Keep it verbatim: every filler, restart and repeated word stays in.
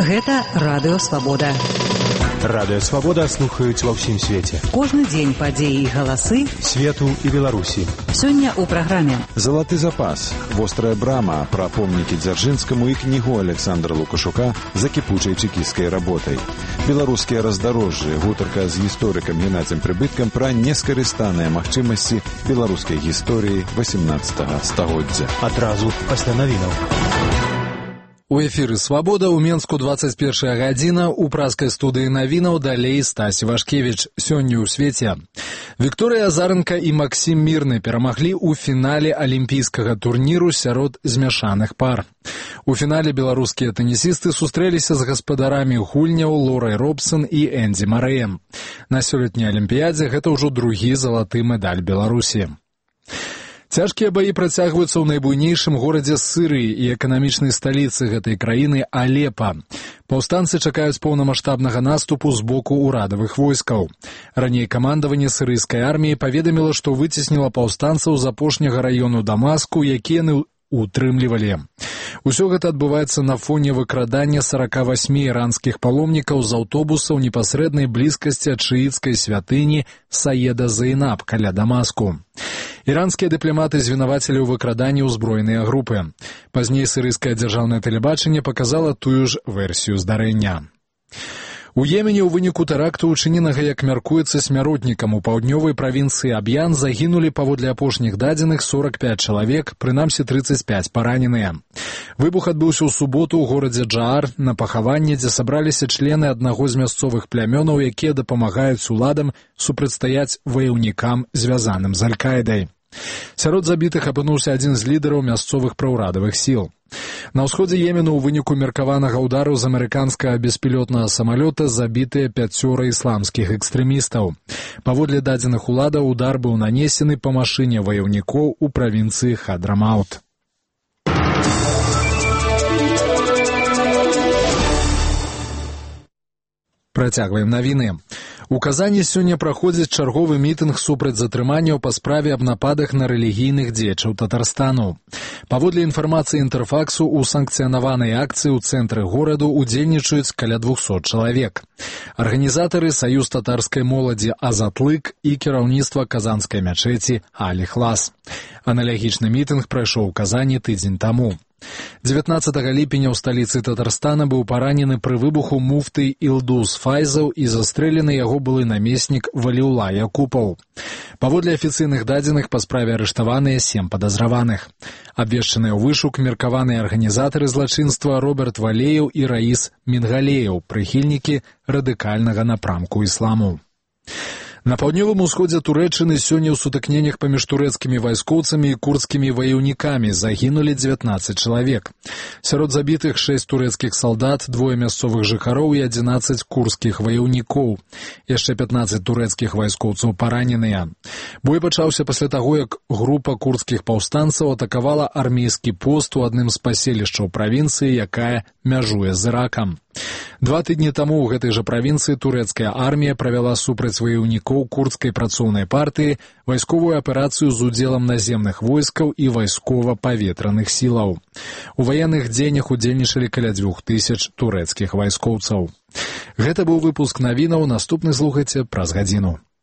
Гэта Радыё Свабода. Радыё Свабода слухаюць ва ўсім свеце. Кожны дзень падзеі і галасы свету і Беларусі. Сёння ў праграме «Залаты запас», «Вострая брама», пра помнікі Дзяржынскаму і кнігу Александра Лукашука за кіпучай чекісцкай работай. Беларускія раздарожжы, гутарка з гісторыкам Геннадзем Прыбыткам пра нескарыстаныя магчымасці беларускай гісторыі васемнаццатага стагоддзя. Адразу пасля навінаў. У эфіры «Свабода» ў Менску дваццаць першая гадзіна, у праскай студыі навінаў далей Стась Вашкевіч. Сёння ў свеце. Вікторыя Азаранка і Максім Мірны перамаглі ў фінале алімпійскага турніру сярод змяшаных пар. У фінале беларускія тэнісісты сустрэліся з гаспадарамі гульняў Лорай Робсон і Энді Марэем. На сёлетняй алімпіядзе гэта ўжо другі залаты медаль Беларусі. Цяжкія баі працягваюцца ў найбуйнейшым горадзе Сырыі і эканамічнай сталіцы гэтай краіны Алепа. Паўстанцы чакаюць поўнамаштабнага наступу з боку ўрадавых войскаў. Раней камандаванне сырыйскай арміі паведаміла, што выцесніла паўстанцаў з апошняга раёну Дамаску, які яны утрымлівалі. Усё гэта адбываецца на фоне выкрадання сорока восьми іранскіх паломнікаў з аўтобуса ў непасрэднай блізкасці ад шыіцкай святыні Саеда Зайнаб каля Дамаску. Іранскія дыпламаты звінавацілі ў выкраданні ўзброеныя групы. Пазней сырыйскае дзяржаўнае тэлебачанне паказала тую ж версію здарэння. У Йемене ў выніку тэракту, учыненага, як мяркуецца, смяротнікам у паўднёвай правінцыі Аб'ян загінулі паводле апошніх дадзеных сорок пять чалавек, прынамсі тридцать пять параненыя. Выбух адбыўся ў суботу ў горадзе Джаар на пахаванне, дзе сабраліся члены аднаго з мясцовых плямёнаў, якія дапамагаюць уладам супрацьстаяць ваяўнікам, звязаным з Аль-Каідай. Сярод забітых апынуўся адзін з лідараў мясцовых праўрадавых сіл. На ўсходзе Йемену ў выніку меркаванага ўдару з амерыканскага беспілотнага самалёта забітыя пяцёра ісламскіх экстрэмістаў. Паводле дадзеных уладаў, удар быў нанесены па машыне ваяўнікоў у правінцыі Хадрамаут. Працягваем навіны. У Казані сёння праходзіць чарговы мітынг супраць затрыманняў па справе аб нападах на рэлігійных дзеячаў Татарстану. Паводле інфармацыі Інтэрфаксу, у санкцыянаванай акцыі ў цэнтры гораду удзельнічаюць каля двухсот чалавек. Арганізатары саюз татарскай моладзі «Азатлык» і кіраўніцтва казанскай мячэці «Аль-Іхлас». Аналагічны мітынг прайшоў у Казані тыдзень таму. дзевятнаццатага ліпеня ў сталіцы Татарстана быў паранены пры выбуху муфты Ілдус Файзаў і застрэлены яго былы намеснік Валіула Якупаў. Паводле афіцыйных дадзеных, па справе арыштаваныя сем падазраваных. Абвешчаныя ў вышук меркаваныя арганізатары злачынства Роберт Валеяў і Раіс Мінгалеяў, прыхільнікі радыкальнага напрамку ісламу. На паўднёвым усходзе Турэччыны сёння ў сутыкненнях паміж турэцкімі вайскоўцамі і курдскімі ваяўнікамі загінулі дзевятнаццаць чалавек. Сярод забітых шэсць турэцкіх салдат, двое мясцовых жыхароў і адзінаццаць курдскіх ваяўнікоў. Яшчэ пятнаццаць турэцкіх вайскоўцаў параненыя. Бой пачаўся пасля таго, як група курдскіх паўстанцаў атакавала армейскі пост у адным з паселішчаў правінцыі, якая мяжуе з Іракам. Два тыдні таму ў гэтай жа правінцыі турэцкая армія правяла супраць ваяўнікоў курдскай працоўнай партыі вайсковую аперацыю з удзелам наземных войскаў і вайскова-паветраных сілаў. У ваенных дзеяннях удзельнічалі каля дзвюх тысяч турэцкіх вайскоўцаў. Гэта быў выпуск навінаў, наступны слухайце праз гадзіну.